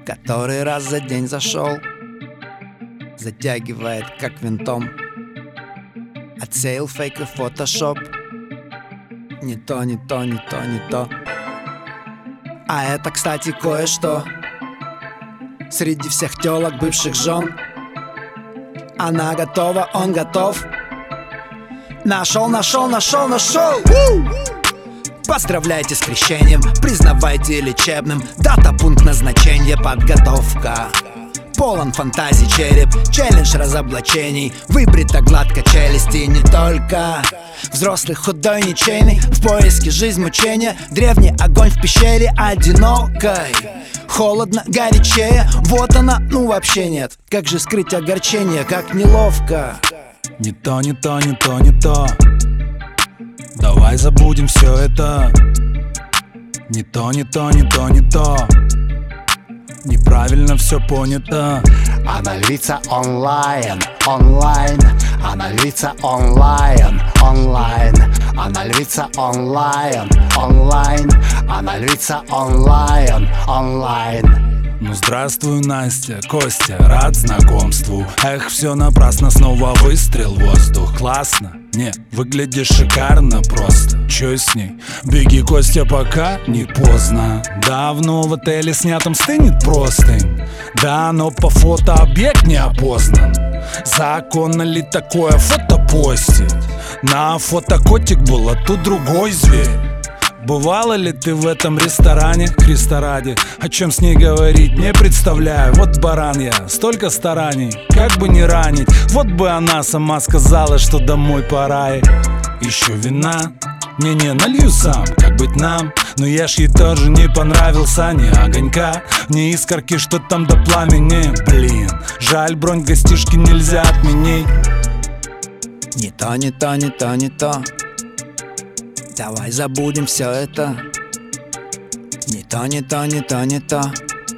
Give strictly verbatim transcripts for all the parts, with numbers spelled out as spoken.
который раз за день зашел, затягивает как винтом. Отсеял фейк и фотошоп. Не то, не то, не то, не то. А это, кстати, кое-что. Среди всех тёлок бывших жен она готова, он готов. Нашел, нашел, нашел, нашел. Поздравляйте с крещением, признавайте лечебным. Дата, пункт назначения, подготовка. Полон фантазий череп, челлендж разоблачений. Выбрита гладко челюсти, не только. Взрослый худой ничейный, в поиске жизнь мучения. Древний огонь в пещере одинокой. Холодно, горячее, вот она, ну вообще нет. Как же скрыть огорчение, как неловко. Не то, не то, не то, не то. Давай забудем все это. Не то, не то, не то, не то. Неправильно все понято. Она львица онлайн, онлайн. Она львица онлайн, онлайн. Она львица онлайн, онлайн. Она львица онлайн, онлайн. Ну здравствуй, Настя, Костя, рад знакомству. Эх, все напрасно, снова выстрел в воздух. Классно? Не, выглядишь шикарно просто. Чё с ней? Беги, Костя, пока не поздно. Давно в отеле снятом стынет простынь. Да, но по фото объект не опознан. Законно ли такое фото постить? На фото котик был, а тут другой зверь. Бывала ли ты в этом ресторане, Христа ради? О чем с ней говорить, не представляю. Вот баран я, столько стараний, как бы не ранить. Вот бы она сама сказала, что домой пора. И еще вина? Не-не, налью сам, как быть нам? Но я ж ей тоже не понравился. Ни огонька, ни искорки, что там до пламени. Блин, жаль, бронь гостишки нельзя отменить. Не то, не то, не то, не то. Давай забудем все это. Не то, не то, не то, не то.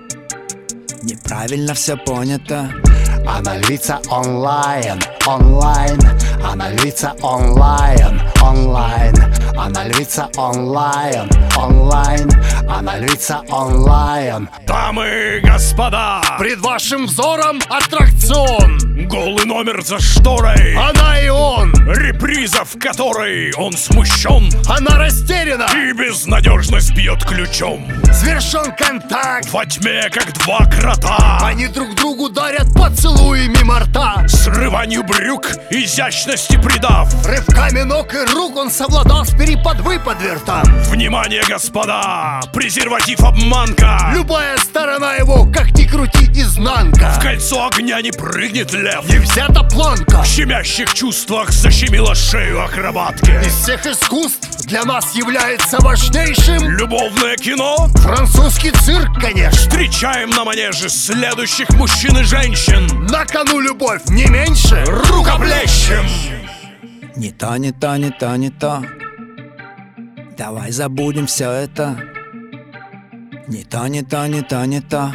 Неправильно все понято. Она львица онлайн, онлайн. Она львица онлайн, онлайн. Она львица онлайн, онлайн. Она львица онлайн. Дамы и господа, Пред вашим взором аттракцион. голый номер за шторой. Она и он. Реприза, в которой он смущен Она растеряна. и безнадежность бьет ключом. Свершен контакт. Во тьме, как два крота, Они друг другу дарят поцелуи мимо рта. срыванию брюк, изящности придав. Рывками ног и рук он совладал с перепад-выпад вертам. Внимание, господа, презерватив обманка. Любая сторона его, как ни крути, изнанка. В кольцо огня не прыгнет лев. Не взята планка. В щемящих чувствах защемила шею акробатки. Из всех искусств для нас является важнейшим Любовное кино. французский цирк, конечно. Встречаем на манеже следующих мужчин и женщин. На кону любовь не меньше. Рукоплещем. Не то, не то, не то, не то. Давай забудем все это. Не то, не то, не то, не то.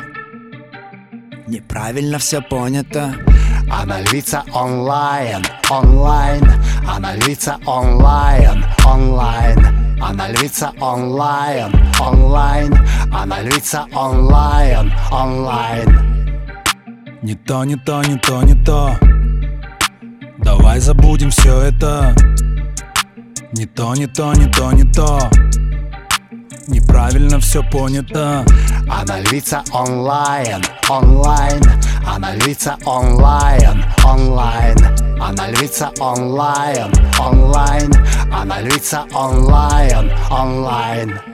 Неправильно все понято. Она львица онлайн, онлайн. Она львица онлайн, онлайн. Она львица онлайн, онлайн. Она львица онлайн, онлайн. Не то, не то, не то, не то. Давай забудем все это. Не то, не то, не то, не то. Неправильно все понято. Она львица онлайн, онлайн. Она львица онлайн, онлайн. Она львица онлайн, онлайн. Она львица онлайн, онлайн.